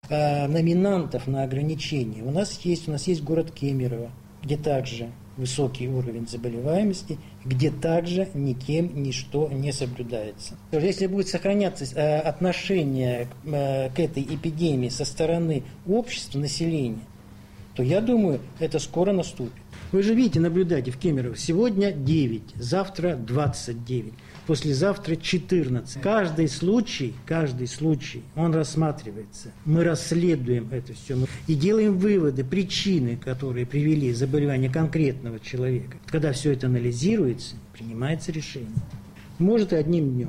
номинантов на ограничения. У нас есть город Кемерово, где также высокий уровень заболеваемости, где также никем ничто не соблюдается. Если будет сохраняться отношение к этой эпидемии со стороны общества, населения, то я думаю, это скоро наступит. Вы же видите, наблюдаете в Кемерово, сегодня 9, завтра 29, послезавтра 14. Каждый случай, он рассматривается. Мы расследуем это все и делаем выводы, причины, которые привели к заболеванию конкретного человека. Когда все это анализируется, принимается решение. Может, и одним днем.